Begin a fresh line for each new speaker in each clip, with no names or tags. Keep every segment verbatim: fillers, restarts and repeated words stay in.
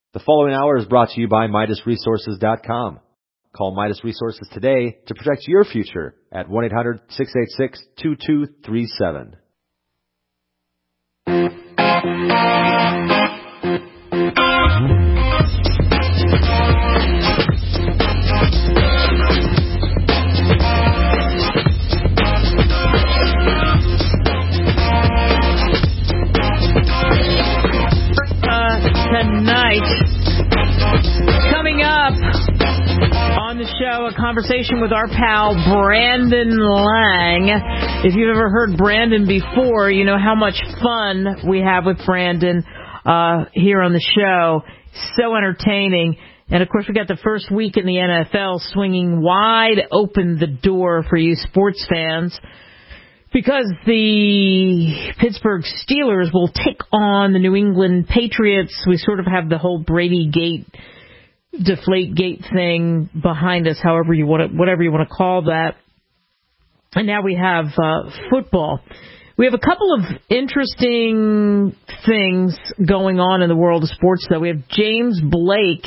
The following hour is brought to you by Midas Resources dot com. Call Midas Resources today to protect your future at one eight hundred six eight six two two three seven.
Tonight, coming up on the show, a conversation with our pal Brandon Lang. If you've ever heard Brandon before, you know how much fun we have with Brandon uh, here on the show. So entertaining. And, of course, we got the first week in the N F L swinging wide open the door for you sports fans, because the Pittsburgh Steelers will take on the New England Patriots. We sort of have the whole Brady Gate, Deflate Gate thing behind us, however you want to, whatever you want to call that. And now we have uh, football. We have a couple of interesting things going on in the world of sports, though. We have James Blake,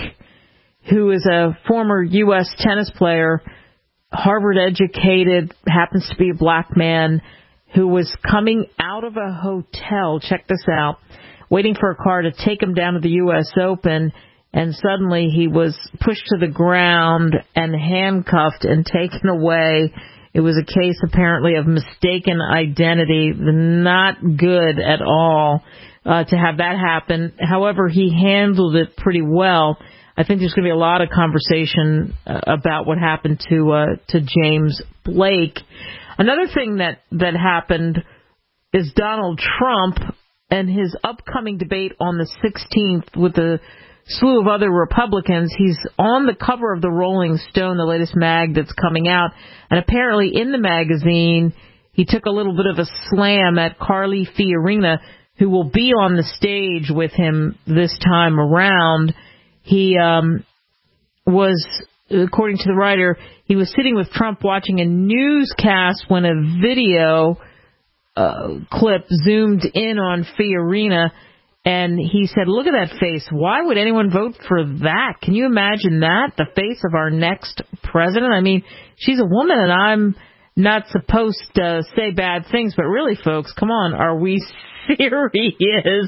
who is a former U S tennis player, Harvard educated, happens to be a black man, who was coming out of a hotel, check this out, waiting for a car to take him down to the U S Open, and suddenly he was pushed to the ground and handcuffed and taken away. It was a case, apparently, of mistaken identity. Not good at all uh, to have that happen. However, he handled it pretty well. I think there's going to be a lot of conversation uh, about what happened to uh, to James Blake. Another thing that, that happened is Donald Trump and his upcoming debate on the sixteenth with a slew of other Republicans. He's on the cover of the Rolling Stone, the latest mag that's coming out. And apparently in the magazine, he took a little bit of a slam at Carly Fiorina, who will be on the stage with him this time around. He um, was, according to the writer, he was sitting with Trump watching a newscast when a video uh, clip zoomed in on Fiorina, and he said, "Look at that face. Why would anyone vote for that? Can you imagine that? The face of our next president? I mean, she's a woman, and I'm not supposed to say bad things, but really, folks, come on, are we serious?"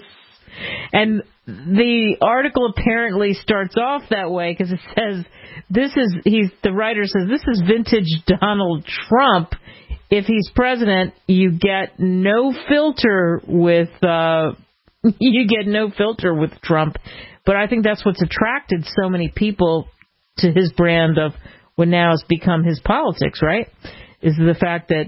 And the article apparently starts off that way because it says, this is, he's, the writer says, this is vintage Donald Trump. If he's president, you get no filter with, uh, you get no filter with Trump. But I think that's what's attracted so many people to his brand of what now has become his politics, right? Is the fact that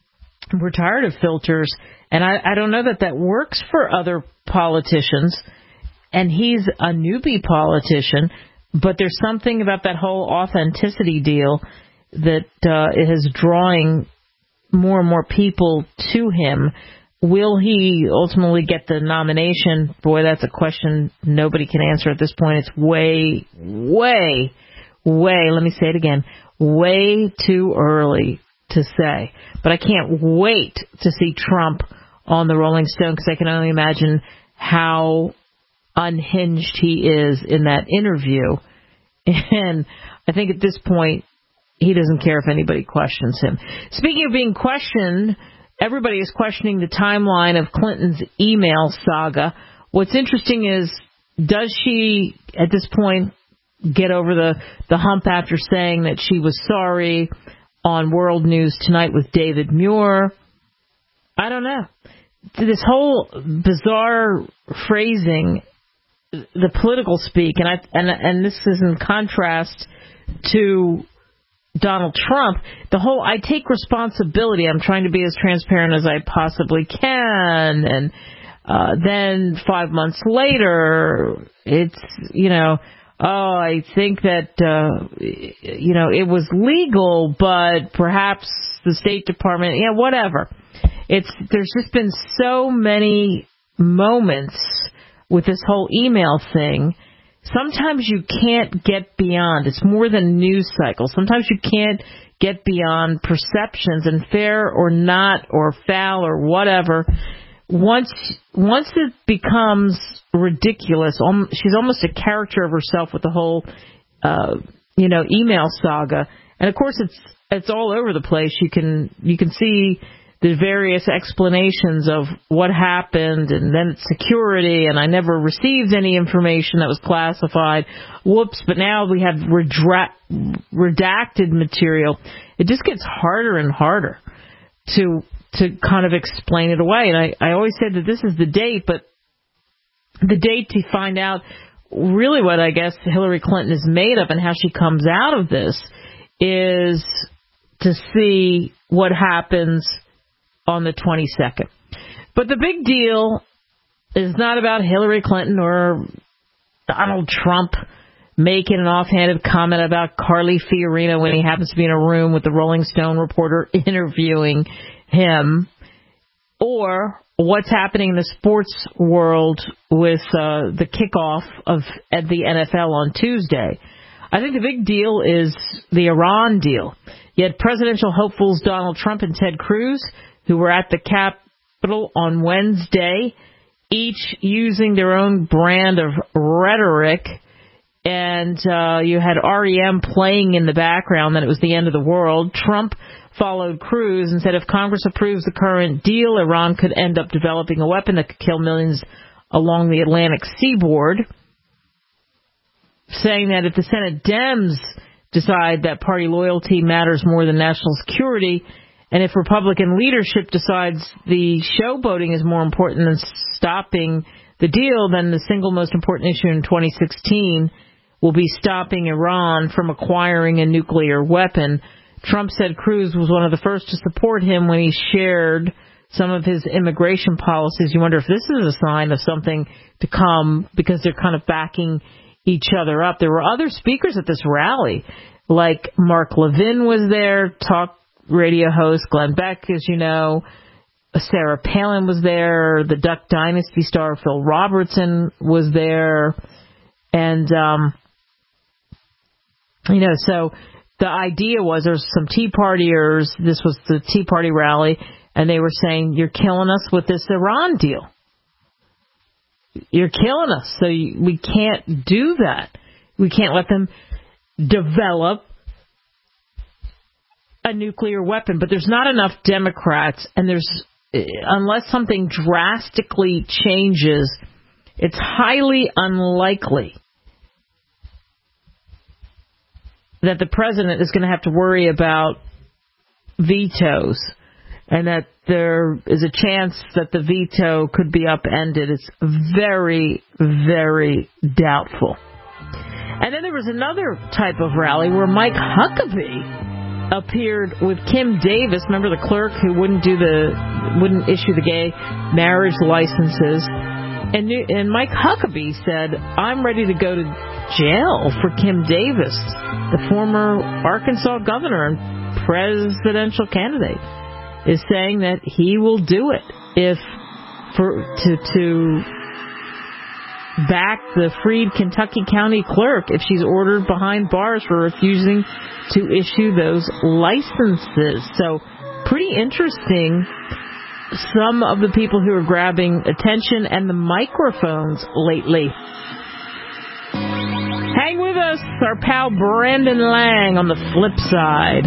we're tired of filters. And I, I don't know that that works for other politicians. And he's a newbie politician, but there's something about that whole authenticity deal that uh, is drawing more and more people to him. Will he ultimately get the nomination? Boy, that's a question nobody can answer at this point. It's way, way, way, let me say it again, way too early to say. But I can't wait to see Trump on the Rolling Stone, because I can only imagine how unhinged he is in that interview. And I think at this point, he doesn't care if anybody questions him. Speaking of being questioned, everybody is questioning the timeline of Clinton's email saga. What's interesting is, does she, at this point, get over the, the hump after saying that she was sorry on World News Tonight with David Muir? I don't know. This whole bizarre phrasing, the political speak, and I and and this is in contrast to Donald Trump. The whole I take responsibility. I'm trying to be as transparent as I possibly can, and uh, then five months later, it's you know, oh, I think that uh, you know it was legal, but perhaps the State Department, yeah, whatever. It's there's just been so many moments with this whole email thing. Sometimes you can't get beyond. It's more than news cycles. Sometimes you can't get beyond perceptions, and fair or not or foul or whatever. once once it becomes ridiculous, um, she's almost a character of herself with the whole, uh, you know, email saga. And of course, it's it's all over the place. You can you can see the various explanations of what happened, and then it's security, and I never received any information that was classified. Whoops! But now we have redra- redacted material. It just gets harder and harder to to kind of explain it away. And I, I always said that this is the date, but the date to find out really what I guess Hillary Clinton is made of and how she comes out of this is to see what happens on the twenty-second. But the big deal is not about Hillary Clinton or Donald Trump making an offhanded comment about Carly Fiorina when he happens to be in a room with the Rolling Stone reporter interviewing him, or what's happening in the sports world with uh, the kickoff of at the N F L on Tuesday. I think the big deal is the Iran deal. You had presidential hopefuls Donald Trump and Ted Cruz, who were at the Capitol on Wednesday, each using their own brand of rhetoric. And uh, you had R E M playing in the background that it was the end of the world. Trump followed Cruz and said if Congress approves the current deal, Iran could end up developing a weapon that could kill millions along the Atlantic seaboard, saying that if the Senate Dems decide that party loyalty matters more than national security, and if Republican leadership decides the showboating is more important than stopping the deal, then the single most important issue in twenty sixteen will be stopping Iran from acquiring a nuclear weapon. Trump said Cruz was one of the first to support him when he shared some of his immigration policies. You wonder if this is a sign of something to come because they're kind of backing each other up. There were other speakers at this rally, like Mark Levin was there, talk radio host Glenn Beck, as you know. Sarah Palin was there. The Duck Dynasty star Phil Robertson was there. And, um, you know, so the idea was there's some Tea Partiers. This was the Tea Party rally, and they were saying, you're killing us with this Iran deal. You're killing us, so you, we can't do that. We can't let them develop a nuclear weapon. But there's not enough Democrats, and there's unless something drastically changes, it's highly unlikely that the president is going to have to worry about vetoes, and that there is a chance that the veto could be upended. It's very, very doubtful. And then there was another type of rally where Mike Huckabee appeared with Kim Davis, remember the clerk who wouldn't do the wouldn't issue the gay marriage licenses, and and Mike Huckabee said, "I'm ready to go to jail for Kim Davis, the former Arkansas governor and presidential candidate, is saying that he will do it if for to to back the freed Kentucky County clerk if she's ordered behind bars for refusing to issue those licenses." So pretty interesting, some of the people who are grabbing attention and the microphones lately. Hang with us, our pal Brandon Lang on the flip side.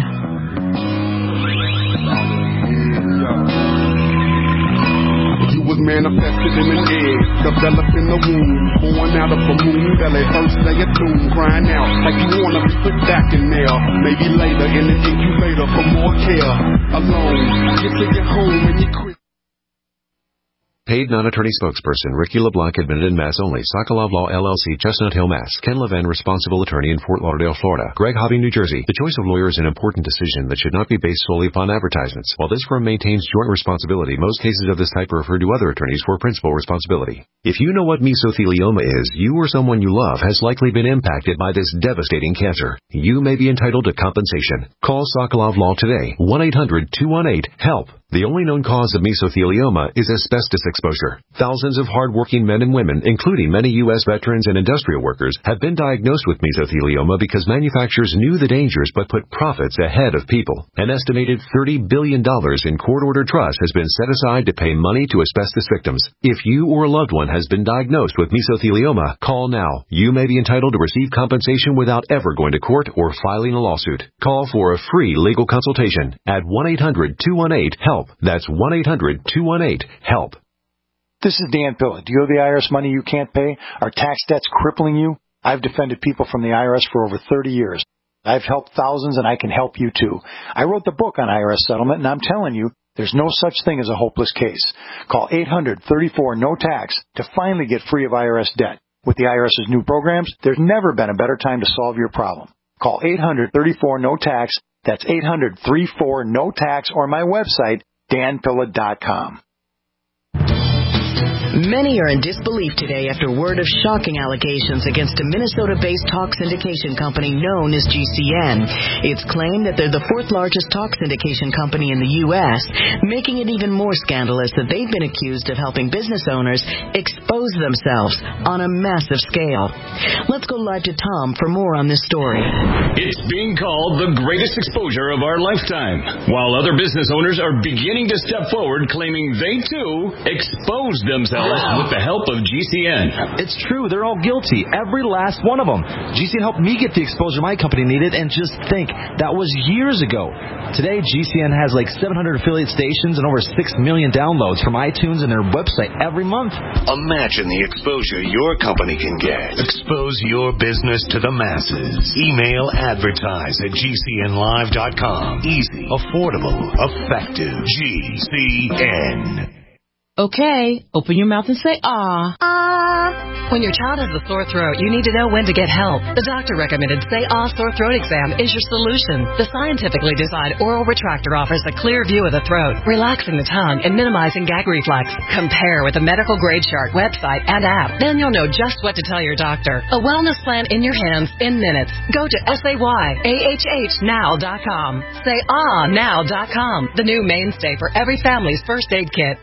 You was manifested in an egg, developed in the womb, born out of a moon belly, first day of doom, crying out like you wanna be put back in there. Maybe later in an incubator for more care. Alone, get to your home and you quit.
Paid non-attorney spokesperson Ricky LeBlanc, admitted in Mass only. Sokolov Law, L L C, Chestnut Hill, Mass. Ken Levin, responsible attorney in Fort Lauderdale, Florida. Greg Hobby, New Jersey. The choice of lawyer is an important decision that should not be based solely upon advertisements. While this firm maintains joint responsibility, most cases of this type are referred to other attorneys for principal responsibility. If you know what mesothelioma is, you or someone you love has likely been impacted by this devastating cancer. You may be entitled to compensation. Call Sokolov Law today. one eight hundred two one eight HELP. The only known cause of mesothelioma is asbestos exposure. Thousands of hardworking men and women, including many U S veterans and industrial workers, have been diagnosed with mesothelioma because manufacturers knew the dangers but put profits ahead of people. An estimated thirty billion dollars in court-ordered trust has been set aside to pay money to asbestos victims. If you or a loved one has been diagnosed with mesothelioma, call now. You may be entitled to receive compensation without ever going to court or filing a lawsuit. Call for a free legal consultation at one eight hundred two one eight HELP. That's one eight hundred two one eight HELP.
This is Dan Pilla. Do you owe the I R S money you can't pay? Are tax debts crippling you? I've defended people from the I R S for over thirty years. I've helped thousands, and I can help you too. I wrote the book on I R S settlement, and I'm telling you, there's no such thing as a hopeless case. Call eight hundred thirty-four no tax to finally get free of I R S debt. With the IRS's new programs, there's never been a better time to solve your problem. Call eight hundred thirty-four no tax. That's eight hundred thirty-four no tax, or my website, dan pilla dot com.
Many are in disbelief today after word of shocking allegations against a Minnesota-based talk syndication company known as G C N. It's claimed that they're the fourth largest talk syndication company in the U S, making it even more scandalous that they've been accused of helping business owners expose themselves on a massive scale. Let's go live to Tom for more on this story.
It's being called the greatest exposure of our lifetime, while other business owners are beginning to step forward claiming they, too, exposed themselves with the help of G C N.
It's true. They're all guilty. Every last one of them. G C N helped me get the exposure my company needed, and just think, that was years ago. Today, G C N has like seven hundred affiliate stations and over six million downloads from iTunes and their website every month.
Imagine the exposure your company can get. Expose your business to the masses. Email advertise at G C N live dot com. Easy, affordable, effective. G C N.
Okay, open your mouth and say ah.
Ah. When your child has a sore throat, you need to know when to get help. The doctor recommended Say Ah Sore Throat Exam is your solution. The scientifically designed oral retractor offers a clear view of the throat, relaxing the tongue and minimizing gag reflex. Compare with the medical grade chart website and app. Then you'll know just what to tell your doctor. A wellness plan in your hands in minutes. Go to say ah now dot com. say ah now dot com, the new mainstay for every family's first aid kit.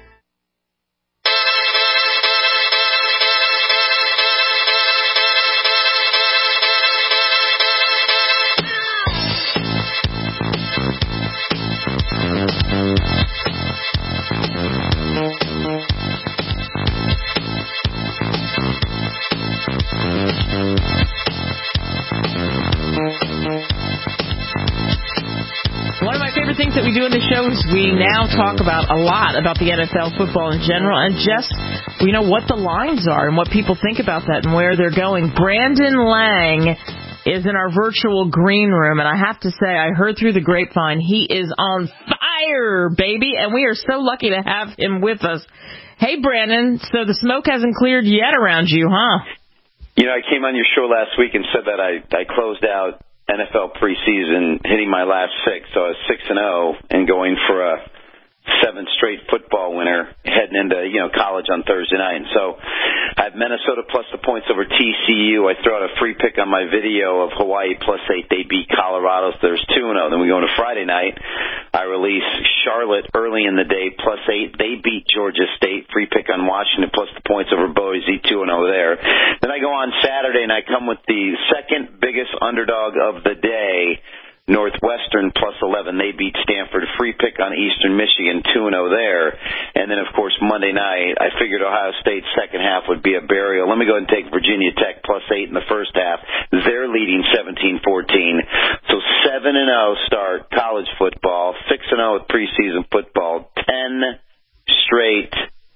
One of my favorite things that we do in the show is we now talk about a lot about the N F L, football in general, and just, you know, what the lines are and what people think about that and where they're going. Brandon Lang is in our virtual green room, and I have to say, I heard through the grapevine, he is on fire, baby, and we are so lucky to have him with us. Hey, Brandon, so the smoke hasn't cleared yet around you, huh?
You know, I came on your show last week and said that I, I closed out N F L preseason hitting my last six, so I was six and oh and going for a seventh straight football winner heading into, you know, college on Thursday night. And so I have Minnesota plus the points over T C U. I throw out a free pick on my video of Hawaii plus eight. They beat Colorado, so there's two and oh. Then we go into Friday night. I release Charlotte early in the day plus eight. They beat Georgia State. Free pick on Washington plus the points over Boise, two and oh there. Then I go on Saturday and I come with the second biggest underdog of the day, Northwestern plus eleven. They beat Stanford. Free pick on Eastern Michigan, two and oh there. And then, of course, Monday night, I figured Ohio State's second half would be a burial. Let me go ahead and take Virginia Tech plus eight in the first half. They're leading seventeen fourteen. So seven and oh start college football, six and oh with preseason football, ten straight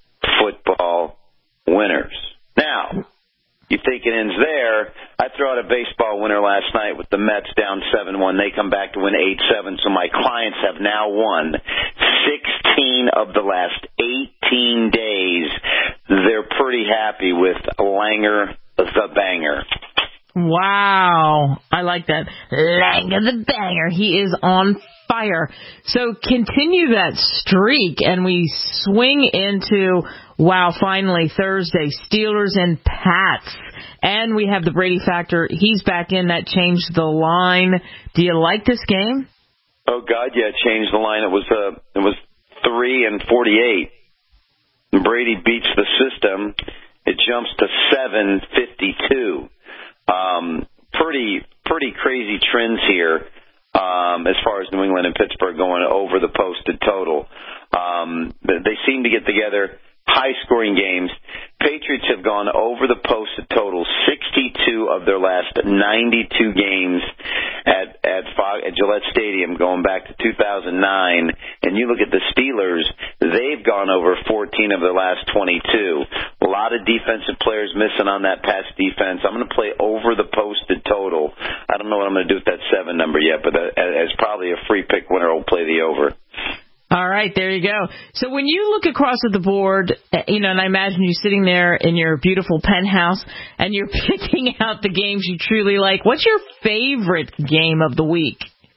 football winners. Now, you think it ends there. I throw out a baseball winner last night with the Mets down seven one. They come back to win eight seven, so my clients have now won sixteen of the last eighteen days. They're pretty happy with Langer the Banger.
Wow. I like that. Langer the Banger. He is on fire. So continue that streak, and we swing into, wow, finally Thursday, Steelers and Pats. And we have the Brady factor. He's back in. That changed the line. Do you like this game?
Oh, God, yeah, it changed the line. It was uh, it was three and forty-eight. Brady beats the system. It jumps to seven fifty-two. Um, pretty pretty crazy trends here um, as far as New England and Pittsburgh going over the posted total. Um, they seem to get together. High-scoring games. Patriots have gone over the posted total sixty-two of their last ninety-two games at at, Fog, at Gillette Stadium going back to two thousand nine. And you look at the Steelers, they've gone over fourteen of their last twenty-two. A lot of defensive players missing on that pass defense. I'm going to play over the posted total. I don't know what I'm going to do with that seven number yet, but that, as probably a free pick winner, I'll play the over.
All right, there you go. So when you look across at the board, you know, and I imagine you sitting there in your beautiful penthouse and you're picking out the games you truly like, what's your favorite game of the week?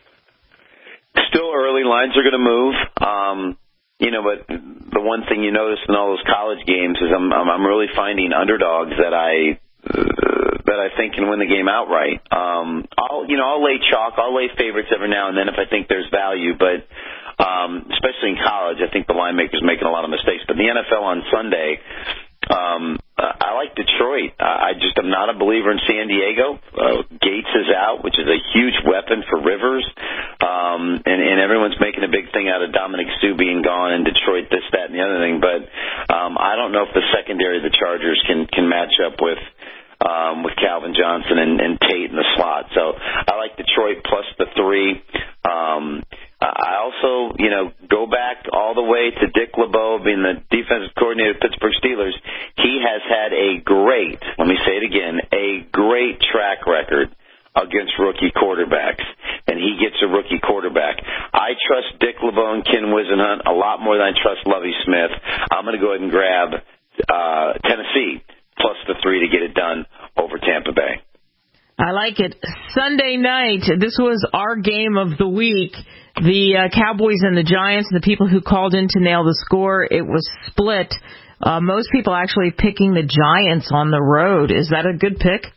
Still early. Lines are going to move. Um, you know, but the one thing you notice in all those college games is I'm, I'm really finding underdogs that I uh, that I think can win the game outright. Um, I'll, you know, I'll lay chalk. I'll lay favorites every now and then if I think there's value, but Um, especially in college, I think the line maker's making a lot of mistakes. But the N F L on Sunday, um, I like Detroit. I just am not a believer in San Diego. Uh, Gates is out, which is a huge weapon for Rivers. Um, and, and everyone's making a big thing out of Dominic Sue being gone in Detroit, this, that, and the other thing. But um, I don't know if the secondary of the Chargers can, can match up with Um, with Calvin Johnson and, and Tate in the slot. So I like Detroit plus the three. Um, I also, you know, go back all the way to Dick LeBeau being the defensive coordinator of Pittsburgh Steelers. He has had a great, let me say it again, a great track record against rookie quarterbacks, and he gets a rookie quarterback. I trust Dick LeBeau and Ken Whisenhunt a lot more than I trust Lovie Smith. I'm going to go ahead and grab uh, Tennessee plus the three to get it done over Tampa Bay.
I like it. Sunday night, this was our game of the week. The uh, Cowboys and the Giants, and the people who called in to nail the score, it was split. Uh, most people actually picking the Giants on the road. Is that a good pick?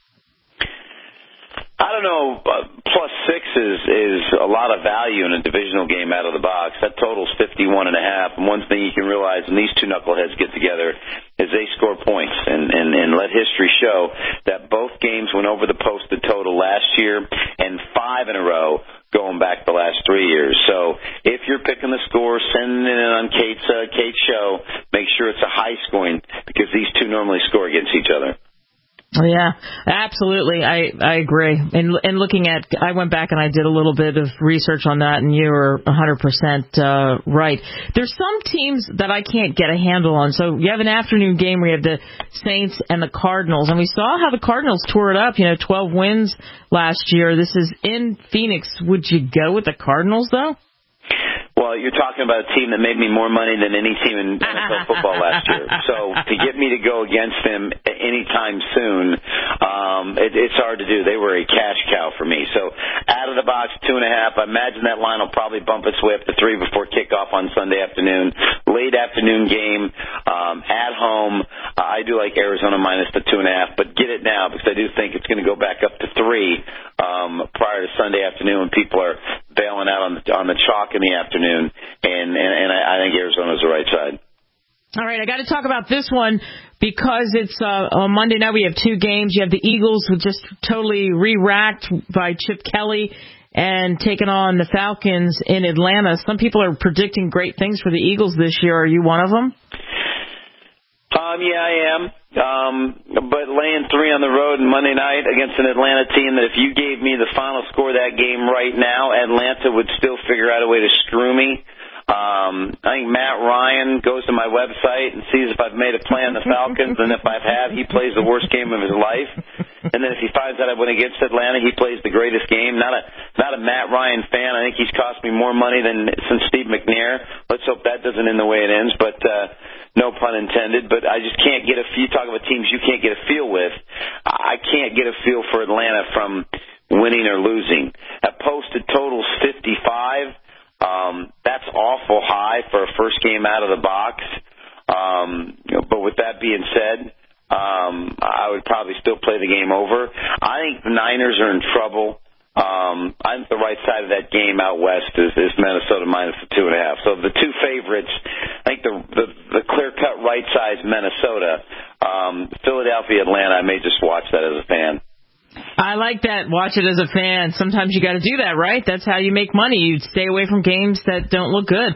I don't know. Uh, plus six is, is a lot of value in a divisional game out of the box. That total's fifty-one and a half. And one thing you can realize when these two knuckleheads get together is they score points. And, and, and let history show that both games went over the posted total last year and five in a row going back the last three years. So if you're picking the score, sending it in on Kate's, uh, Kate's show, make sure it's a high scoring because these two normally score against each other.
Yeah, absolutely. I, I agree. And and looking at, I went back and I did a little bit of research on that, and you were one hundred percent uh, right. There's some teams that I can't get a handle on. So you have an afternoon game where you have the Saints and the Cardinals, and we saw how the Cardinals tore it up, you know, twelve wins last year. This is in Phoenix. Would you go with the Cardinals, though?
Well, you're talking about a team that made me more money than any team in N F L football last year. So to get me to go against them anytime soon, um, it, it's hard to do. They were a cash cow for me. So out of the box, two and a half. I imagine that line will probably bump its way up to three before kickoff on Sunday afternoon. Late afternoon game um, at home. Uh, I do like Arizona minus the two and a half, but get it now because I do think it's going to go back up to three um, prior to Sunday afternoon when people are bailing out on the, on the chalk in the afternoon, and, and, and I, I think Arizona's the right side.
All right, I got to talk about this one because it's uh, on Monday night. We have two games. You have the Eagles, who just totally re-racked by Chip Kelly and taking on the Falcons in Atlanta. Some people are predicting great things for the Eagles this year. Are you one of them?
Um, yeah, I am. Um, but laying three on the road Monday night against an Atlanta team that if you gave me the final score of that game right now, Atlanta would still figure out a way to screw me. Um, I think Matt Ryan goes to my website and sees if I've made a play on the Falcons, and if I have, he plays the worst game of his life. And then if he finds out I went against Atlanta, he plays the greatest game. Not a not a Matt Ryan fan. I think he's cost me more money than since Steve McNair. Let's hope that doesn't end the way it ends, but uh, no pun intended. But I just can't get a feel. Talk about teams you can't get a feel with. I can't get a feel for Atlanta from winning or losing. At posted totals fifty-five. Um, that's awful high for a first game out of the box. Um, you know, but with that being said, um, I would probably still play the game over. I think the Niners are in trouble. Um, I think the right side of that game out west is, is Minnesota minus the two and a half. So the two favorites, I think the the, the clear-cut right side is Minnesota. Um, Philadelphia, Atlanta, I may just watch that as a fan.
I like that. Watch it as a fan. Sometimes you got to do that, right? That's how you make money. You stay away from games that don't look good.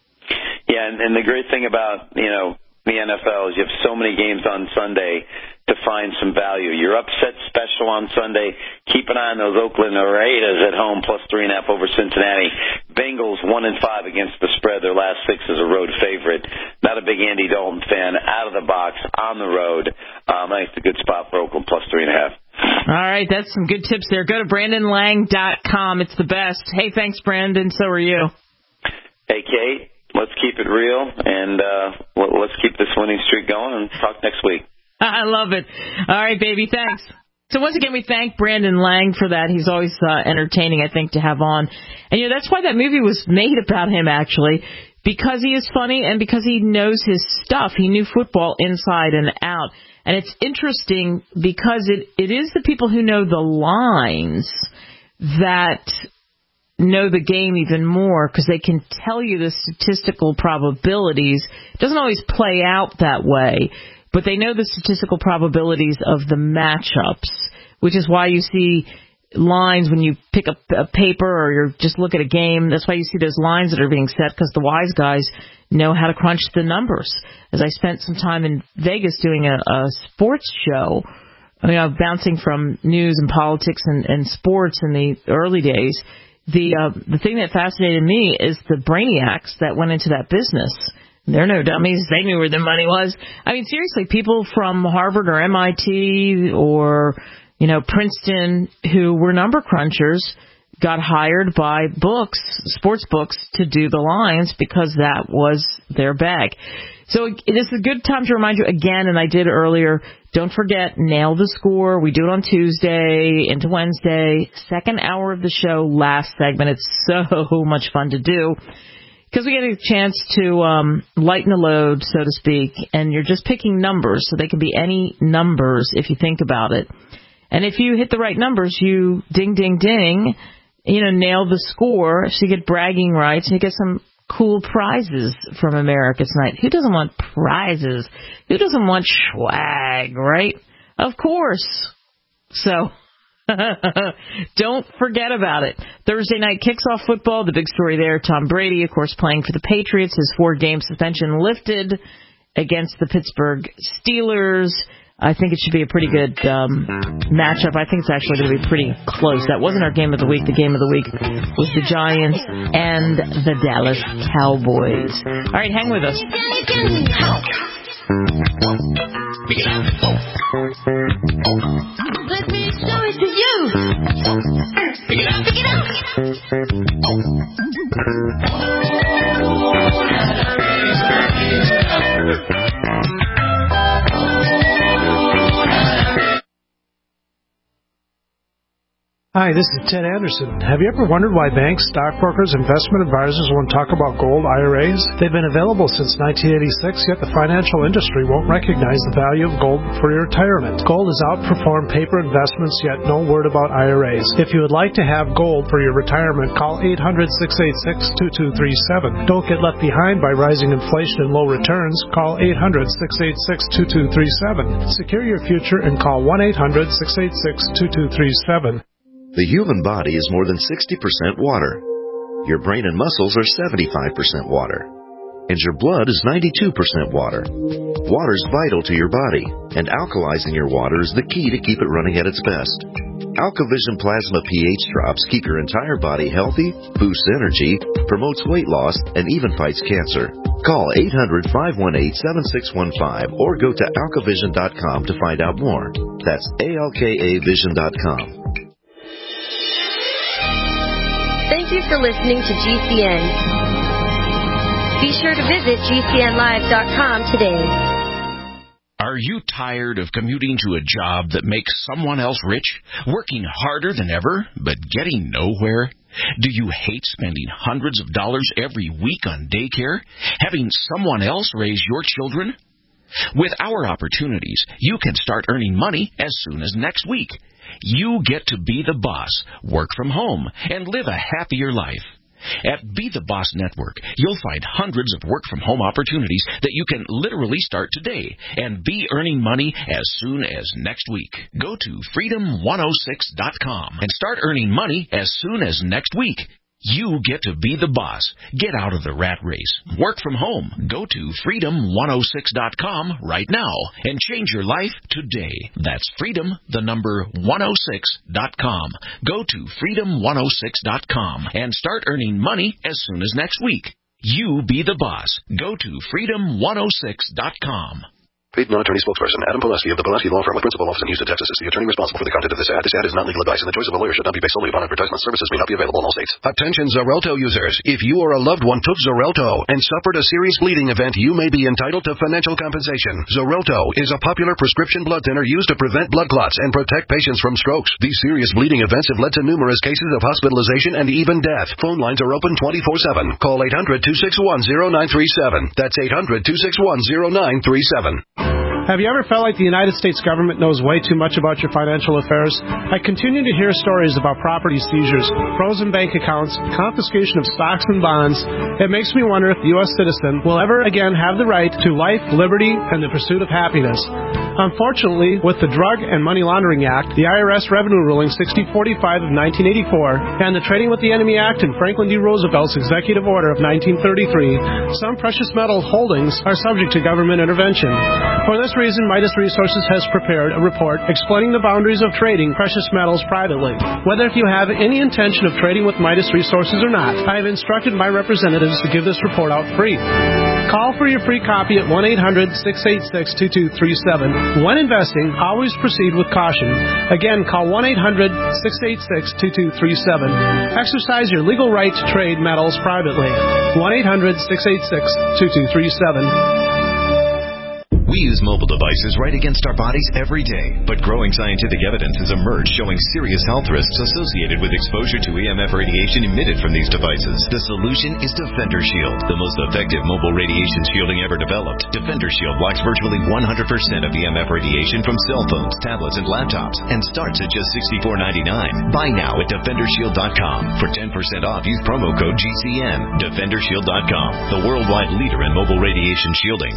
Yeah, and, and the great thing about, you know, the N F L is you have so many games on Sunday to find some value. Your upset special on Sunday, keep an eye on those Oakland Raiders at home, plus three and a half over Cincinnati. Bengals one and five against the spread. Their last six is a road favorite. Not a big Andy Dalton fan. Out of the box, on the road. Um, I think it's a good spot for Oakland, plus three and a half.
All right, that's some good tips there. Go to Brandon Lang dot com. It's the best. Hey, thanks, Brandon. So are you.
Hey, Kate. Let's keep it real, and uh, let's keep this winning streak going, and talk next week.
I love it. All right, baby, thanks. So once again, we thank Brandon Lang for that. He's always uh, entertaining, I think, to have on. And, you know, that's why that movie was made about him, actually, because he is funny and because he knows his stuff. He knew football inside and out. And it's interesting because it, it is the people who know the lines that know the game even more, because they can tell you the statistical probabilities. It doesn't always play out that way, but they know the statistical probabilities of the matchups, which is why you see lines when you pick up a paper or you just look at a game. That's why you see those lines that are being set, because the wise guys know how to crunch the numbers. As I spent some time in Vegas doing a, a sports show, you know, bouncing from news and politics and, and sports in the early days, The uh, the thing that fascinated me is the brainiacs that went into that business. They're no dummies. They knew where the money was. I mean, seriously, people from Harvard or M I T or, you know, Princeton who were number crunchers got hired by books, sports books, to do the lines because that was their bag. So it is a good time to remind you again, and I did earlier, don't forget, Nail the Score. We do it on Tuesday into Wednesday. Second hour of the show, last segment. It's so much fun to do because we get a chance to um, lighten the load, so to speak, and you're just picking numbers, so they can be any numbers if you think about it. And if you hit the right numbers, you ding, ding, ding, you know, nail the score, so you get bragging rights and you get some cool prizes from America Tonight. Who doesn't want prizes? Who doesn't want swag, right? Of course. So don't forget about it. Thursday night kicks off football. The big story there, Tom Brady, of course, playing for the Patriots. His four-game suspension lifted against the Pittsburgh Steelers. I think it should be a pretty good um, matchup. I think it's actually going to be pretty close. That wasn't our game of the week. The game of the week was the Giants and the Dallas Cowboys. All right, hang with us.
Let me show it to you. Pick it up, pick it up.
Hi, this is Ted Anderson. Have you ever wondered why banks, stockbrokers, investment advisors won't talk about gold I R As? They've been available since nineteen eighty-six, yet the financial industry won't recognize the value of gold for your retirement. Gold has outperformed paper investments, yet no word about I R As. If you would like to have gold for your retirement, call eight hundred, six eight six, two two three seven. Don't get left behind by rising inflation and low returns. Call eight hundred, six eight six, two two three seven. Secure your future and call one eight hundred, six eight six, two two three seven.
The human body is more than sixty percent water. Your brain and muscles are seventy-five percent water. And your blood is ninety-two percent water. Water is vital to your body, and alkalizing your water is the key to keep it running at its best. AlkaVision Plasma pH drops keep your entire body healthy, boosts energy, promotes weight loss, and even fights cancer. Call eight hundred, five one eight, seven six one five or go to alkavision dot com to find out more. That's A L K A vision dot com.
Thank you for listening to G C N. Be sure to visit G C N live dot com today.
Are you tired of commuting to a job that makes someone else rich, working harder than ever, but getting nowhere? Do you hate spending hundreds of dollars every week on daycare, having someone else raise your children? With our opportunities, you can start earning money as soon as next week. You get to be the boss, work from home, and live a happier life. At Be the Boss Network, you'll find hundreds of work-from-home opportunities that you can literally start today and be earning money as soon as next week. Go to freedom one oh six dot com and start earning money as soon as next week. You get to be the boss. Get out of the rat race. Work from home. Go to freedom one oh six dot com right now and change your life today. That's freedom, the number one oh six dot com. Go to freedom one oh six dot com and start earning money as soon as next week. You be the boss. Go to freedom one oh six dot com.
Paid non-attorney spokesperson Adam Pulaski of the Pulaski Law Firm with principal office in Houston, Texas is the attorney responsible for the content of this ad. This ad is not legal advice, and the choice of a lawyer should not be based solely upon advertisement. Services may not be available in all states.
Attention Xarelto users. If you or a loved one took Xarelto and suffered a serious bleeding event, you may be entitled to financial compensation. Xarelto is a popular prescription blood thinner used to prevent blood clots and protect patients from strokes. These serious bleeding events have led to numerous cases of hospitalization and even death. Phone lines are open twenty-four seven. Call eight hundred two six one oh nine three seven. That's eight hundred two six one oh nine three seven.
Have you ever felt like the United States government knows way too much about your financial affairs? I continue to hear stories about property seizures, frozen bank accounts, confiscation of stocks and bonds. It makes me wonder if the U S citizen will ever again have the right to life, liberty, and the pursuit of happiness. Unfortunately, with the Drug and Money Laundering Act, the I R S Revenue Ruling sixty forty-five of nineteen eighty-four, and the Trading with the Enemy Act and Franklin D. Roosevelt's Executive Order of nineteen thirty-three, some precious metal holdings are subject to government intervention. For this reason, Midas Resources has prepared a report explaining the boundaries of trading precious metals privately. Whether if you have any intention of trading with Midas Resources or not, I have instructed my representatives to give this report out free. Call for your free copy at one eight hundred six eight six two two three seven. When investing, always proceed with caution. Again, call one eight hundred six eight six two two three seven. Exercise your legal right to trade metals privately. one eight hundred six eight six two two three seven.
We use mobile devices right against our bodies every day, but growing scientific evidence has emerged showing serious health risks associated with exposure to E M F radiation emitted from these devices. The solution is Defender Shield, the most effective mobile radiation shielding ever developed. Defender Shield blocks virtually one hundred percent of E M F radiation from cell phones, tablets, and laptops, and starts at just sixty-four ninety-nine. Buy now at defender shield dot com. For ten percent off, use promo code G C N. defender shield dot com, the worldwide leader in mobile radiation shielding.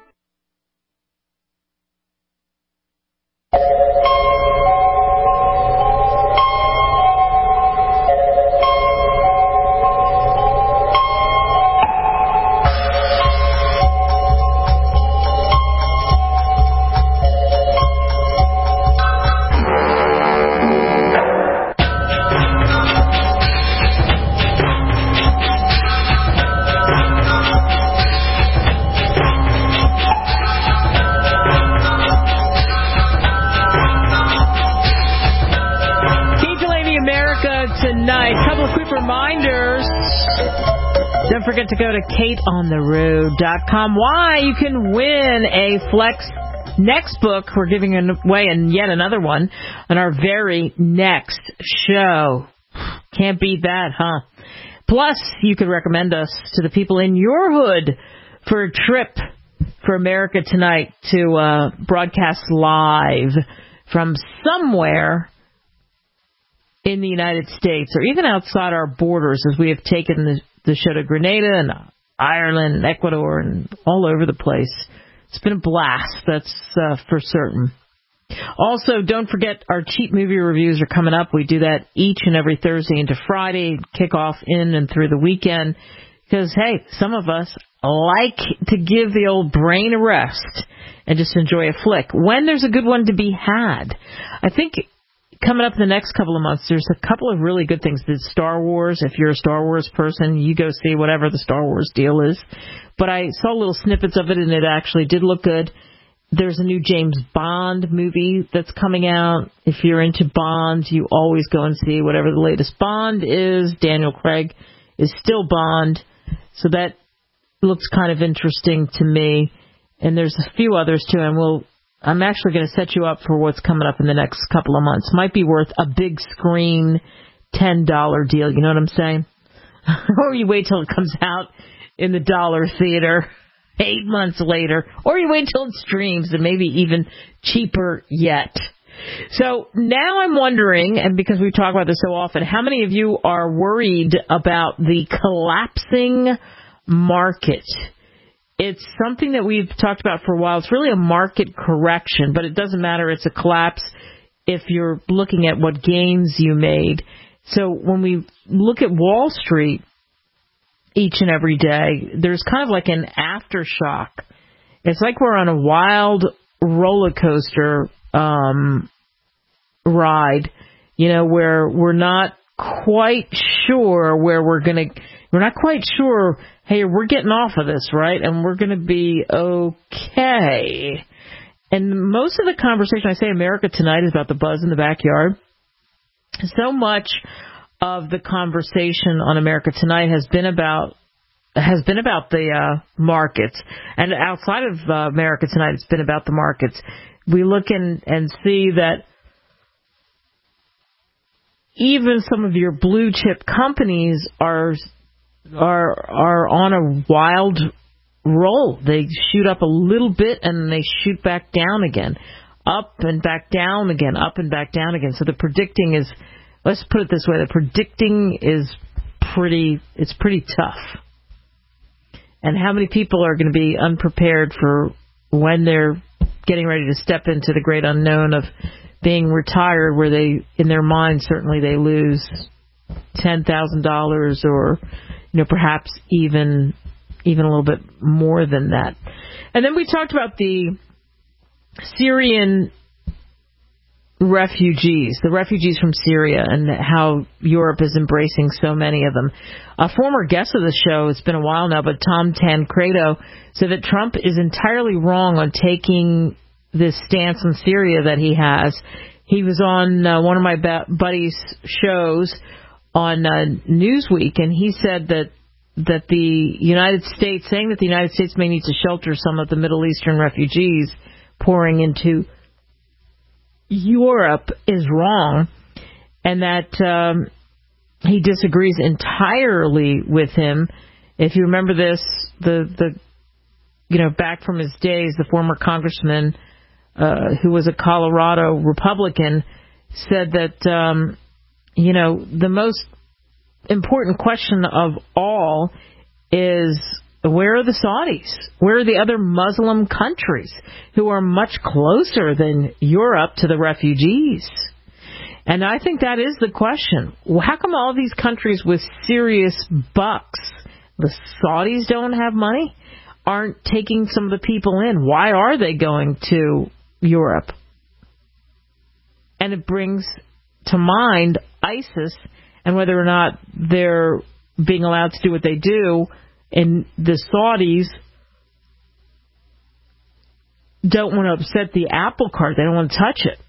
Don't forget to go to kate on the road dot com. Why? You can win a Flex Next book. We're giving away and yet another one on our very next show. Can't beat that, huh? Plus, you could recommend us to the people in your hood for a trip for America Tonight to uh, broadcast live from somewhere in the United States or even outside our borders, as we have taken the, the show to Grenada and Ireland and Ecuador and all over the place. It's been a blast, that's uh, for certain. Also, don't forget our cheap movie reviews are coming up. We do that each and every Thursday into Friday, kick off in and through the weekend. Because, hey, some of us like to give the old brain a rest and just enjoy a flick when there's a good one to be had. I think coming up in the next couple of months, there's a couple of really good things. There's Star Wars. If you're a Star Wars person, you go see whatever the Star Wars deal is. But I saw little snippets of it, and it actually did look good. There's a new James Bond movie that's coming out. If you're into Bond, you always go and see whatever the latest Bond is. Daniel Craig is still Bond, so that looks kind of interesting to me. And there's a few others, too, and we'll I'm actually going to set you up for what's coming up in the next couple of months. Might be worth a big screen ten dollars deal, you know what I'm saying? Or you wait till it comes out in the dollar theater. eight months later, or you wait till it streams and maybe even cheaper yet. So now I'm wondering, and because we talk about this so often, how many of you are worried about the collapsing market? It's something that we've talked about for a while. It's really a market correction, but it doesn't matter. It's a collapse if you're looking at what gains you made. So when we look at Wall Street each and every day, there's kind of like an aftershock. It's like we're on a wild roller coaster um, ride, you know, where we're not quite sure where we're going to, we're not quite sure, hey, we're getting off of this, right? And we're going to be okay. And most of the conversation, I say America Tonight, is about the buzz in the backyard. So much of the conversation on America Tonight has been about has been about the uh, markets, and outside of uh, America Tonight, it's been about the markets. We look in and see that even some of your blue chip companies are are are on a wild roll. They shoot up a little bit and they shoot back down again, up and back down again, up and back down again. So the predicting is, let's put it this way, the predicting is pretty, it's pretty tough. And how many people are going to be unprepared for when they're getting ready to step into the great unknown of being retired, where they, in their mind, certainly they lose ten thousand dollars or, you know, perhaps even even a little bit more than that. And then we talked about the Syrian refugees, the refugees from Syria, and how Europe is embracing so many of them. A former guest of the show, it's been a while now, but Tom Tancredo, said that Trump is entirely wrong on taking this stance on Syria that he has. He was on uh, one of my buddies' shows on uh, Newsweek, and he said that that the United States, saying that the United States may need to shelter some of the Middle Eastern refugees pouring into Europe is wrong, and that um, he disagrees entirely with him. If you remember this, the the you know back from his days, the former congressman uh, who was a Colorado Republican said that um, you know the most important question of all is, where are the Saudis? Where are the other Muslim countries who are much closer than Europe to the refugees? And I think that is the question. How come all these countries with serious bucks, the Saudis don't have money, aren't taking some of the people in? Why are they going to Europe? And it brings to mind ISIS and whether or not they're being allowed to do what they do. And the Saudis don't want to upset the apple cart. They don't want to touch it.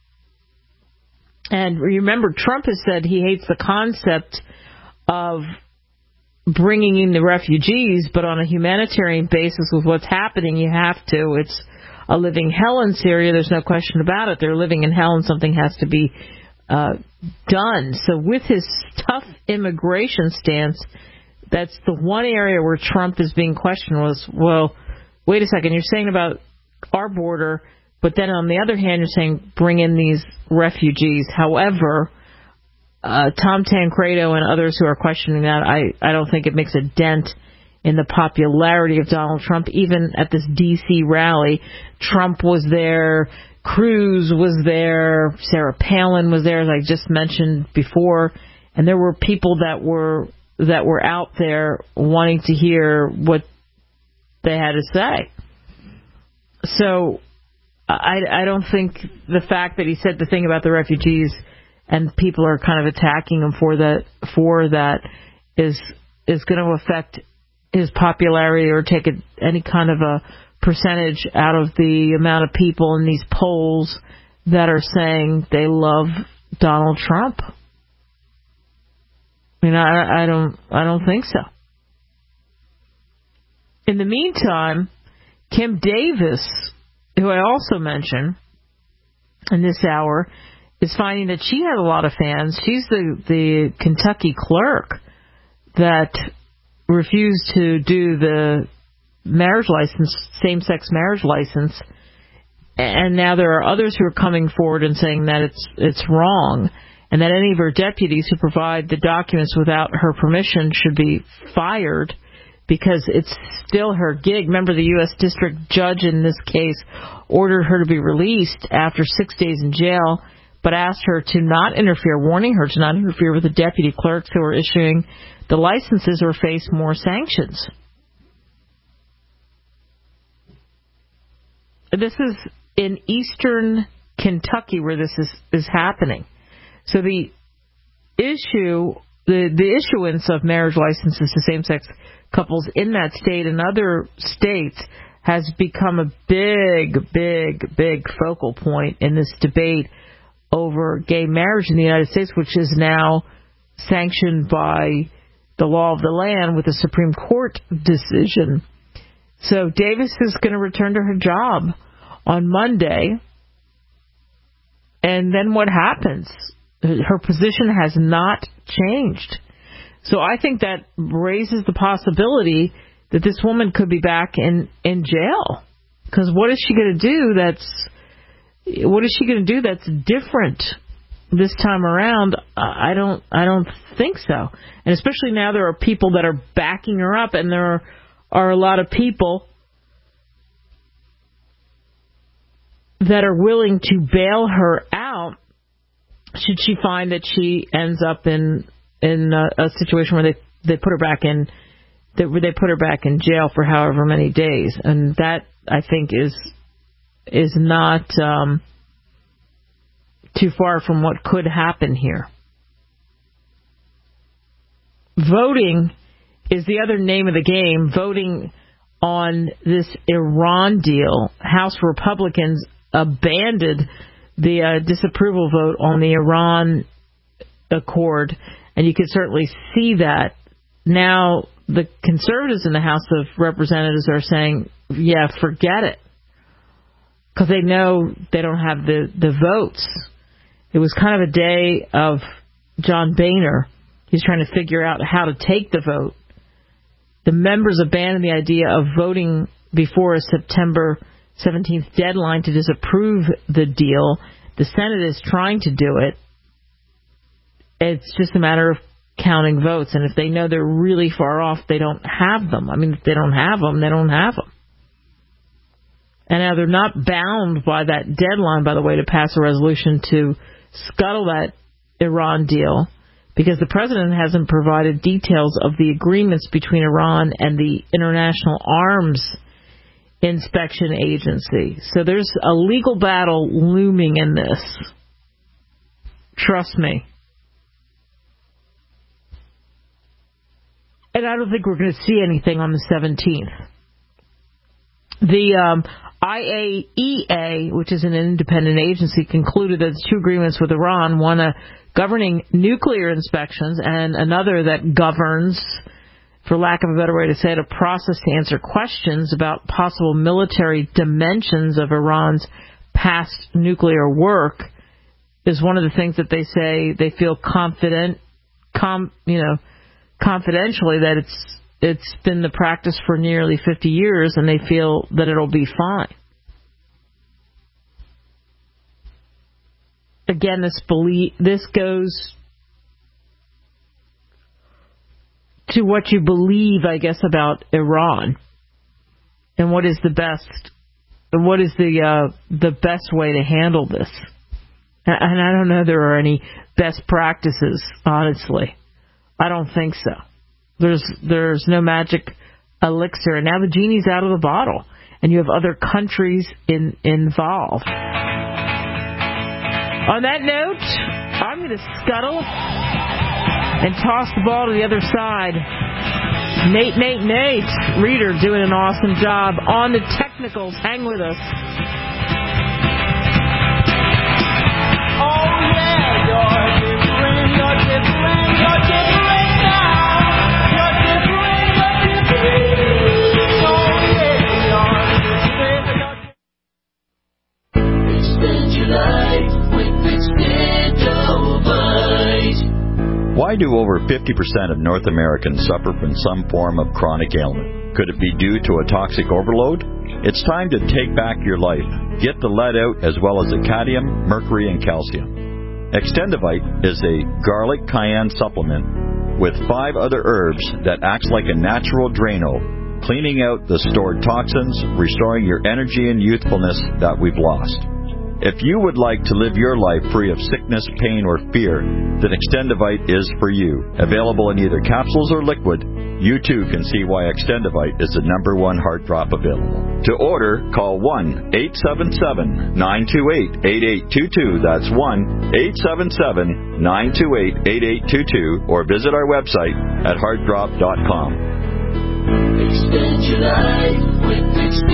And remember, Trump has said he hates the concept of bringing in the refugees, but on a humanitarian basis with what's happening, you have to. It's a living hell in Syria. There's no question about it. They're living in hell, and something has to be uh, done. So with his tough immigration stance, that's the one area where Trump is being questioned was, well, wait a second, you're saying about our border, but then on the other hand, you're saying bring in these refugees. However, uh, Tom Tancredo and others who are questioning that, I, I don't think it makes a dent in the popularity of Donald Trump. Even at this D C rally, Trump was there, Cruz was there, Sarah Palin was there, as I just mentioned before, and there were people that were that were out there wanting to hear what they had to say. So I, I don't think the fact that he said the thing about the refugees and people are kind of attacking him for that for that is is going to affect his popularity or take a, any kind of a percentage out of the amount of people in these polls that are saying they love Donald Trump. I mean, I, I don't, I don't think so. In the meantime, Kim Davis, who I also mentioned in this hour, is finding that she had a lot of fans. She's the the Kentucky clerk that refused to do the marriage license, same-sex marriage license, and now there are others who are coming forward and saying that it's it's wrong, and that any of her deputies who provide the documents without her permission should be fired because it's still her gig. Remember, the U S district judge in this case ordered her to be released after six days in jail, but asked her to not interfere, warning her to not interfere with the deputy clerks who are issuing the licenses or face more sanctions. This is in eastern Kentucky where this is, is happening. So the issue, the, the issuance of marriage licenses to same-sex couples in that state and other states has become a big, big, big focal point in this debate over gay marriage in the United States, which is now sanctioned by the law of the land with a Supreme Court decision. So Davis is going to return to her job on Monday. And then what happens? Her position has not changed. So I think that raises the possibility that this woman could be back in, in jail. Because what is she going to do that's what is she going to do that's different this time around? I don't I don't think so. And especially now there are people that are backing her up, and there are, are a lot of people that are willing to bail her out should she find that she ends up in in a, a situation where they, they put her back in that where they put her back in jail for however many days. And that, I think, is is not um, too far from what could happen here. Voting is the other name of the game. Voting on this Iran deal. House Republicans abandoned the uh, disapproval vote on the Iran Accord, and you can certainly see that. Now the conservatives in the House of Representatives are saying, yeah, forget it, because they know they don't have the, the votes. It was kind of a day of John Boehner. He's trying to figure out how to take the vote. The members abandoned the idea of voting before a September seventeenth deadline to disapprove the deal. The Senate is trying to do it. It's just a matter of counting votes. And if they know they're really far off, they don't have them. I mean, if they don't have them, they don't have them. And now they're not bound by that deadline, by the way, to pass a resolution to scuttle that Iran deal, because the president hasn't provided details of the agreements between Iran and the International Arms Inspection Agency. So there's a legal battle looming in this. Trust me. And I don't think we're going to see anything on the seventeenth. The um, I A E A, which is an independent agency, concluded that the two agreements with Iran, one a governing nuclear inspections and another that governs, for lack of a better way to say it, a process to answer questions about possible military dimensions of Iran's past nuclear work, is one of the things that they say they feel confident, com, you know, confidentially that it's it's been the practice for nearly fifty years, and they feel that it'll be fine. Again, this belief, this goes to what you believe, I guess, about Iran, and what is the best, what is the uh, the best way to handle this. And I don't know there are any best practices, honestly. I don't think so. There's there's no magic elixir, and now the genie's out of the bottle, and you have other countries in, involved. On that note, I'm going to scuttle and toss the ball to the other side. Nate, Nate, Nate, Reader doing an awesome job on the technicals. Hang with us. Oh yeah, you're different, you're different, you're different now. You're different, you're different. Oh yeah, you're different, you're different. Extend your life with Extendovite.
Why do over fifty percent of North Americans suffer from some form of chronic ailment? Could it be due to a toxic overload? It's time to take back your life. Get the lead out as well as the cadmium, mercury, and calcium. Extendivite is a garlic cayenne supplement with five other herbs that acts like a natural Drano, cleaning out the stored toxins, restoring your energy and youthfulness that we've lost. If you would like to live your life free of sickness, pain, or fear, then Extendivite is for you. Available in either capsules or liquid, you too can see why Extendivite is the number one heart drop available. To order, call one eight seven seven, nine two eight, eight eight two two. That's one eight seven seven, nine two eight, eight eight two two, or visit our website at heart drop dot com.
Extend your life with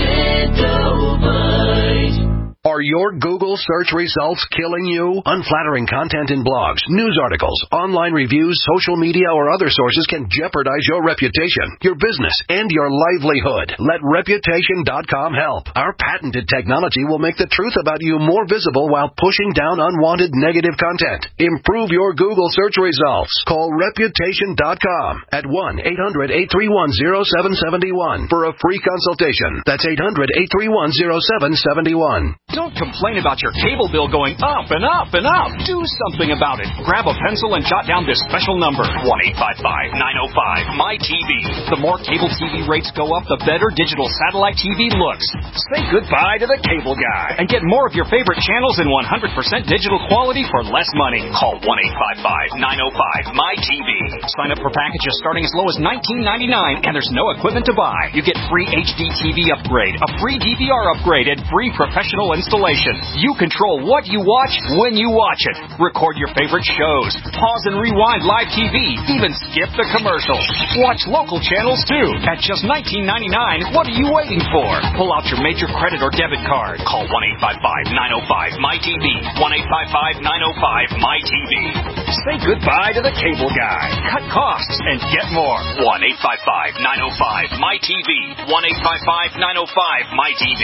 Extendivite.
Are your Google search results killing you? Unflattering content in blogs, news articles, online reviews, social media, or other sources can jeopardize your reputation, your business, and your livelihood. Let Reputation dot com help. Our patented technology will make the truth about you more visible while pushing down unwanted negative content. Improve your Google search results. Call Reputation dot com at one eight hundred, eight three one, zero seven seven one for a free consultation. That's eight hundred, eight three one, zero seven seven one.
Don't complain about your cable bill going up and up and up. Do something about it. Grab a pencil and jot down this special number, one eight five five, nine oh five, M Y T V. The more cable T V rates go up, the better digital satellite T V looks. Say goodbye to the cable guy and get more of your favorite channels in one hundred percent digital quality for less money. Call one eight five five, nine oh five, M Y T V. Sign up for packages starting as low as nineteen ninety-nine, and there's no equipment to buy. You get free H D T V upgrade, a free D V R upgrade, and free professional installation. You control what you watch when you watch it. Record your favorite shows. Pause and rewind live T V. Even skip the commercials. Watch local channels too. At just nineteen ninety-nine, what are you waiting for? Pull out your major credit or debit card. Call one eight five five, nine oh five, M Y T V. one eight five five, nine oh five, M Y T V. Say goodbye to the cable guy. Cut costs and get more. one eight five five, nine oh five, M Y T V. one eight five five, nine oh five, M Y T V.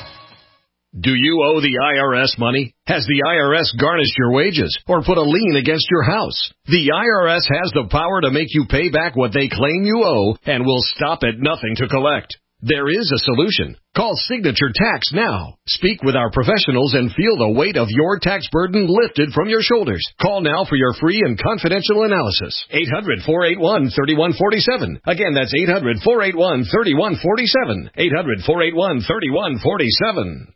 Do you owe the I R S money? Has the I R S garnished your wages or put a lien against your house? The I R S has the power to make you pay back what they claim you owe and will stop at nothing to collect. There is a solution. Call Signature Tax now. Speak with our professionals and feel the weight of your tax burden lifted from your shoulders. Call now for your free and confidential analysis. eight hundred, four eight one, three one four seven. Again, that's eight hundred, four eight one, three one four seven. eight hundred, four eight one, three one four seven.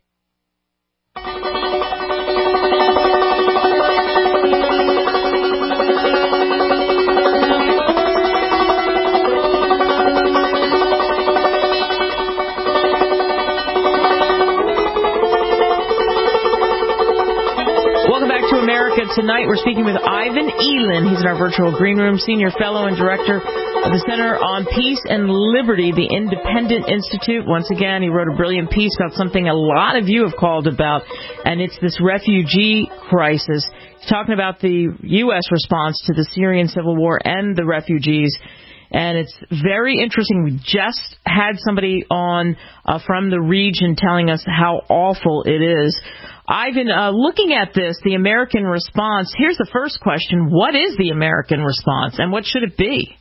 Tonight we're speaking with Ivan Eland. He's in our virtual green room, senior fellow and director of the Center on Peace and Liberty, the Independent Institute. Once again, he wrote a brilliant piece about something a lot of you have called about, and it's this refugee crisis. He's talking about the U S response to the Syrian civil war and the refugees. And it's very interesting. We just had somebody on uh, from the region telling us how awful it is. Ivan, uh, looking at this, the American response, here's the first question. What is the American response, and what should it be?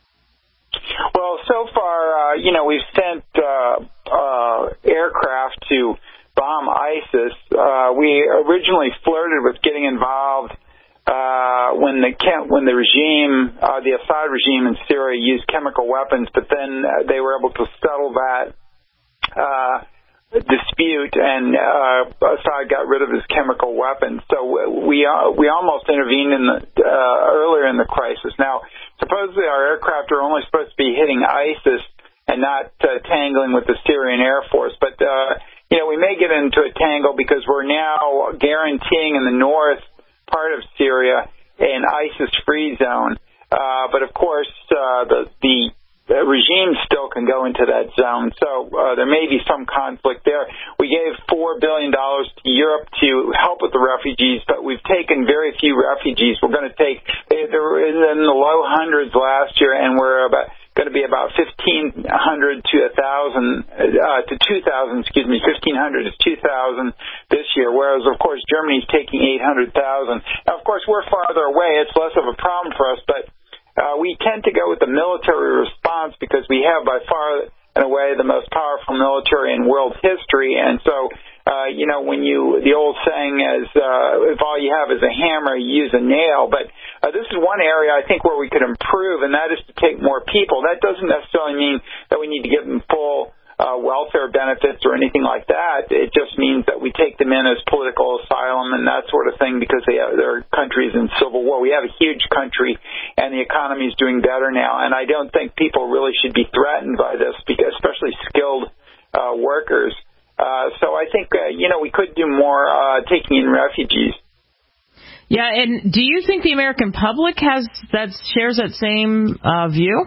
Well, so far, uh, you know, we've sent uh, uh, aircraft to bomb ISIS. Uh, we originally flirted with getting involved uh, when the when the regime, uh, the Assad regime in Syria, used chemical weapons, but then they were able to settle that uh dispute, and uh, Assad got rid of his chemical weapons. So we uh, we almost intervened in the uh, earlier in the crisis. Now, supposedly our aircraft are only supposed to be hitting ISIS and not uh, tangling with the Syrian Air Force. But uh, you know, we may get into a tangle because we're now guaranteeing in the north part of Syria an ISIS-free zone. Uh, but of course, uh, the the The regime still can go into that zone, so uh, there may be some conflict there. We gave four billion dollars to Europe to help with the refugees, but we've taken very few refugees. We're going to take, they were in the low hundreds last year, and we're about going to be about fifteen hundred to one thousand, uh, to two thousand, excuse me, fifteen hundred to two thousand this year, whereas, of course, Germany's taking eight hundred thousand. Now, of course, we're farther away. It's less of a problem for us, but Uh, we tend to go with the military response because we have by far in a way, the most powerful military in world history. And so, uh, you know, when you, the old saying is, uh, if all you have is a hammer, you use a nail. But uh, this is one area I think where we could improve, and that is to take more people. That doesn't necessarily mean that we need to give them full Uh, welfare benefits or anything like that. It just means that we take them in as political asylum and that sort of thing because they have, their country's in civil war. We have a huge country and the economy is doing better now, and I don't think people really should be threatened by this, because especially skilled uh, workers. Uh, so I think, uh, you know, we could do more uh, taking in refugees.
Yeah, and do you think the American public has that shares that same uh, view?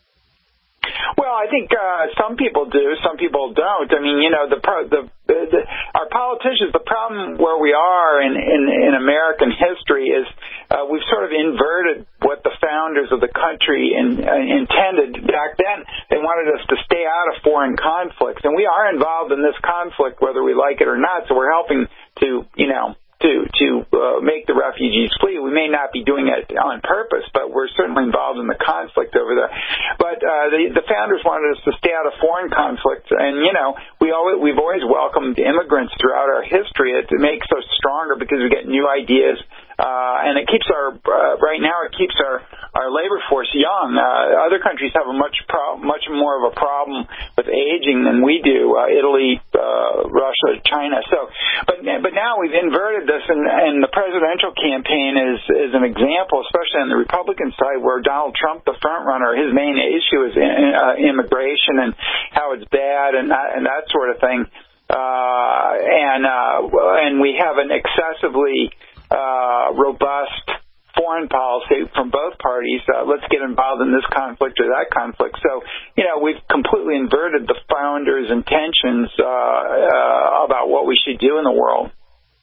Well, I think uh, some people do, some people don't. I mean, you know, the, the, the our politicians. The problem where we are in in, in American history is uh, we've sort of inverted what the founders of the country in, uh, intended back then. They wanted us to stay out of foreign conflicts, and we are involved in this conflict whether we like it or not. So we're helping to, you know. to to uh, make the refugees flee. We may not be doing it on purpose, but we're certainly involved in the conflict over there. But uh, the, the founders wanted us to stay out of foreign conflicts, and, you know, we always, we've always welcomed immigrants throughout our history. It, it makes us stronger because we get new ideas, uh, and it keeps our, uh, right now it keeps our, our labor force young. Uh, other countries have a much pro- much more of a problem with aging than we do, uh, Italy, uh, Russia, China. So, but but now we've inverted this, and, and the presidential campaign is is an example, especially on the Republican side, where Donald Trump, the front runner, his main issue is in, uh, immigration and how it's bad and that, and that sort of thing. Uh, and uh, and we have an excessively uh, robust foreign policy from both parties. Uh, let's get involved in this conflict or that conflict. So, you know, we've completely inverted the founders' intentions uh, uh, about what we should do in the world.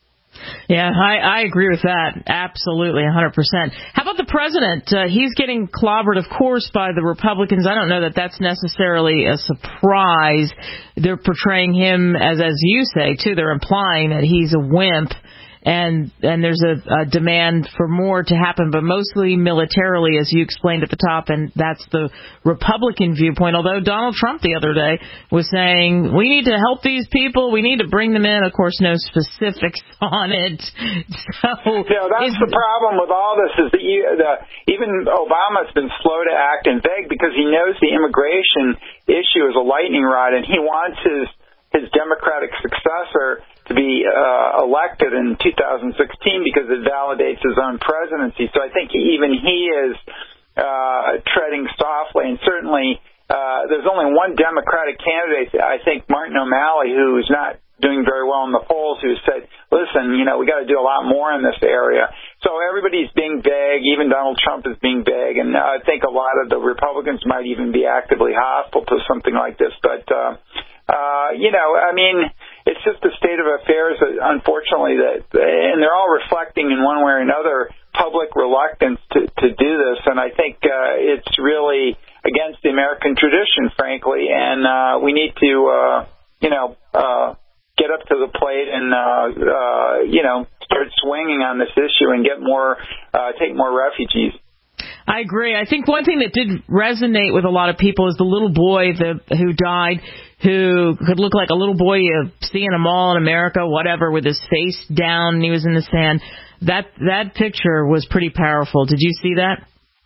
Yeah, I, I agree with that. Absolutely, one hundred percent. How about the president? Uh, he's getting clobbered, of course, by the Republicans. I don't know that that's necessarily a surprise. They're portraying him as, as you say, too. They're implying that he's a wimp. And and there's a, a demand for more to happen, but mostly militarily, as you explained at the top, and that's the Republican viewpoint. Although Donald Trump the other day was saying, we need to help these people, we need to bring them in. Of course, no specifics on it. So,
yeah, that's the problem with all this is that you, the, even Obama's been slow to act and vague because he knows the immigration issue is a lightning rod, and he wants his his Democratic successor to be uh, elected in two thousand sixteen because it validates his own presidency. So I think even he is uh, treading softly, and certainly uh, there's only one Democratic candidate, I think Martin O'Malley, who's not doing very well in the polls, who said, listen, you know, we got to do a lot more in this area. So everybody's being vague. Even Donald Trump is being vague, and I think a lot of the Republicans might even be actively hostile to something like this. But uh, Uh, you know, I mean, it's just the state of affairs, that, unfortunately, that, and they're all reflecting in one way or another public reluctance to, to do this. And I think uh, it's really against the American tradition, frankly. And uh, we need to, uh, you know, uh, get up to the plate and, uh, uh, you know, start swinging on this issue and get more, uh, take more refugees.
I agree. I think one thing that did resonate with a lot of people is the little boy the, who died, who could look like a little boy you see in a mall in America, whatever, with his face down and he was in the sand. That that picture was pretty powerful. Did you see that?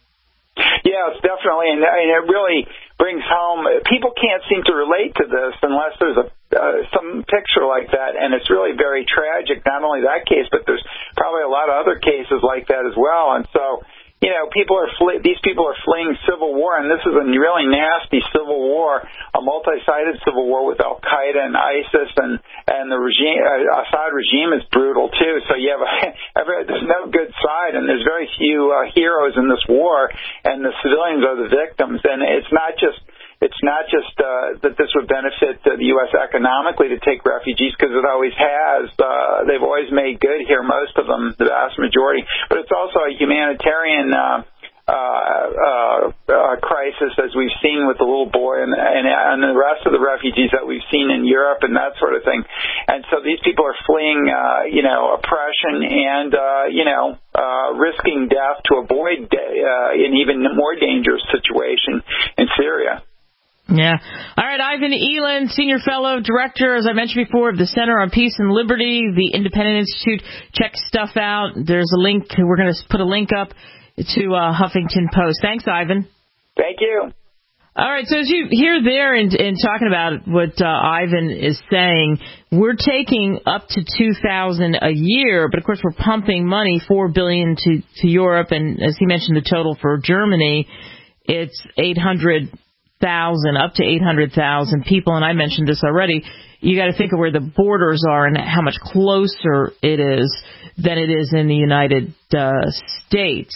Yeah, it's definitely, and, and it really brings home, people can't seem to relate to this unless there's a uh, some picture like that, and it's really very tragic, not only that case, but there's probably a lot of other cases like that as well. And so, you know, people are fle- these people are fleeing civil war, and this is a really nasty civil war, a multi-sided civil war with Al Qaeda and ISIS, and and the regime, uh, Assad regime is brutal too. So you have a, there's no good side, and there's very few uh, heroes in this war, and the civilians are the victims. And it's not just it's not just uh, that this would benefit uh, the U S economically to take refugees, because it always has. Uh, they've always made good here, most of them, the vast majority. But it's also a humanitarian uh, uh, uh, uh, crisis, as we've seen with the little boy and, and, and the rest of the refugees that we've seen in Europe and that sort of thing. And so these people are fleeing, uh, you know, oppression and, uh, you know, uh, risking death to avoid uh, an even more dangerous situation in Syria.
Yeah. All right, Ivan Eland, Senior Fellow, Director, as I mentioned before, of the Center on Peace and Liberty, the Independent Institute. Check stuff out. There's a link. We're going to put a link up to uh, Huffington Post. Thanks, Ivan.
Thank you.
All right, so as you hear there in, in talking about what uh, Ivan is saying, we're taking up to two thousand dollars a year, but of course we're pumping money, four billion dollars to, to Europe, and as he mentioned, the total for Germany, it's eight hundred thousand, up to eight hundred thousand people, and I mentioned this already. You got to think of where the borders are and how much closer it is than it is in the United uh, States.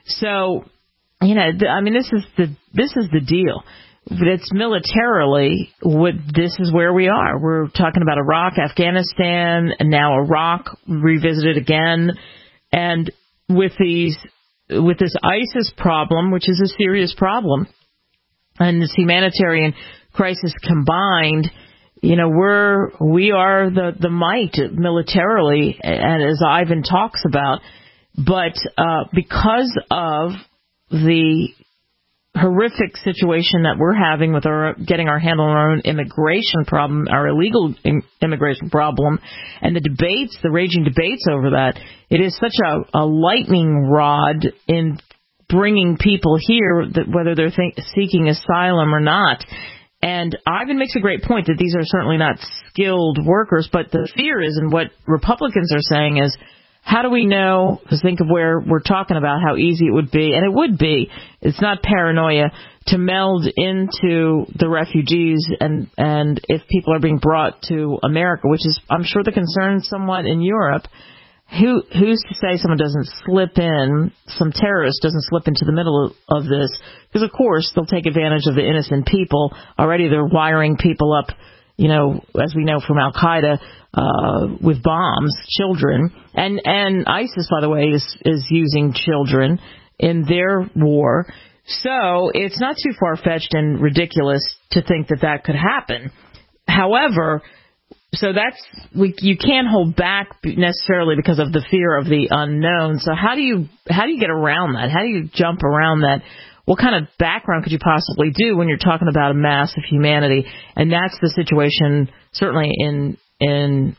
So, you know, I mean, this is the this is the deal. But it's militarily, what this is where we are. We're talking about Iraq, Afghanistan, and now Iraq revisited again, and with these with this ISIS problem, which is a serious problem, and this humanitarian crisis combined, you know, we're we are the the might militarily, and as Ivan talks about, but uh, because of the horrific situation that we're having with our getting our handle on our own immigration problem, our illegal im- immigration problem, and the debates, the raging debates over that, it is such a, a lightning rod in bringing people here, that whether they're think, seeking asylum or not. And Ivan makes a great point that these are certainly not skilled workers, but the fear is, and what Republicans are saying is, how do we know, because think of where we're talking about how easy it would be, and it would be, it's not paranoia, to meld into the refugees, and, and if people are being brought to America, which is, I'm sure, the concern somewhat in Europe, who who's to say someone doesn't slip in, some terrorist doesn't slip into the middle of, of this, because of course they'll take advantage of the innocent people. Already they're wiring people up, you know, as we know from Al-Qaeda, Uh, with bombs, children, and and ISIS, by the way, is is using children in their war. So it's not too far-fetched and ridiculous to think that that could happen. However, so that's we you can't hold back necessarily because of the fear of the unknown. So how do you how do you get around that? How do you jump around that? What kind of background could you possibly do when you're talking about a mass of humanity? And that's the situation certainly in in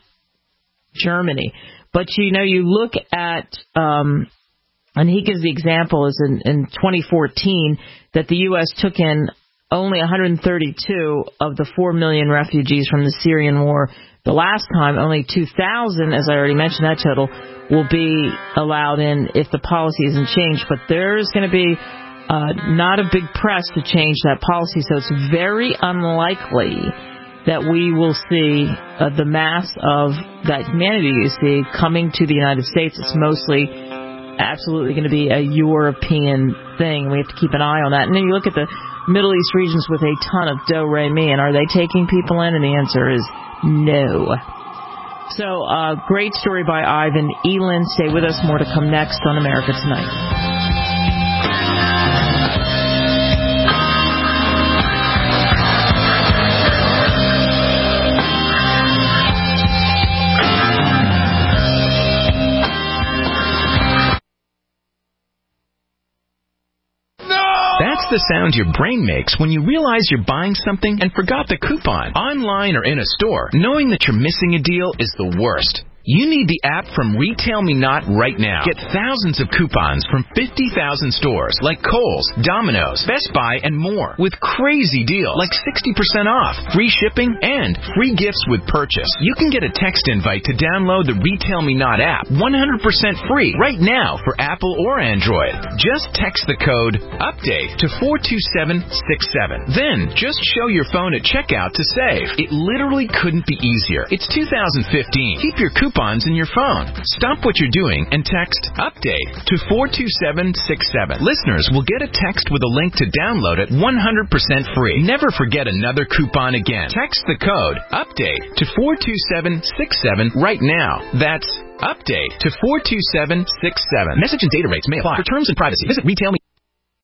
Germany. But, you know, you look at, um, and he gives the example is in, in twenty fourteen that the U S took in only one hundred thirty-two of the four million refugees from the Syrian war. The last time, only two thousand, as I already mentioned, that total, will be allowed in if the policy isn't changed. But there's going to be uh, not a big press to change that policy, so it's very unlikely that we will see uh, the mass of that humanity you see coming to the United States. It's mostly absolutely going to be a European thing. We have to keep an eye on that. And then you look at the Middle East regions with a ton of do-re-mi, and are they taking people in? And the answer is no. So, uh, great story by Ivan Eland. Stay with us. More to come next on America Tonight.
That's the sound your brain makes when you realize you're buying something and forgot the coupon. Online or in a store, knowing that you're missing a deal is the worst. You need the app from Retail Me Not right now. Get thousands of coupons from fifty thousand stores like Kohl's, Domino's, Best Buy, and more with crazy deals like sixty percent off, free shipping, and free gifts with purchase. You can get a text invite to download the Retail Me Not app one hundred percent free right now for Apple or Android. Just text the code UPDATE to four two seven six seven. Then just show your phone at checkout to save. It literally couldn't be easier. It's two thousand fifteen. Keep your coupons in your phone. Stop what you're doing and text UPDATE to four two seven six seven. Listeners will get a text with a link to download it one hundred percent free. Never forget another coupon again. Text the code UPDATE to four two seven six seven right now. That's UPDATE to four two seven six seven. Message and data rates may apply. For terms and privacy, visit Retail Me.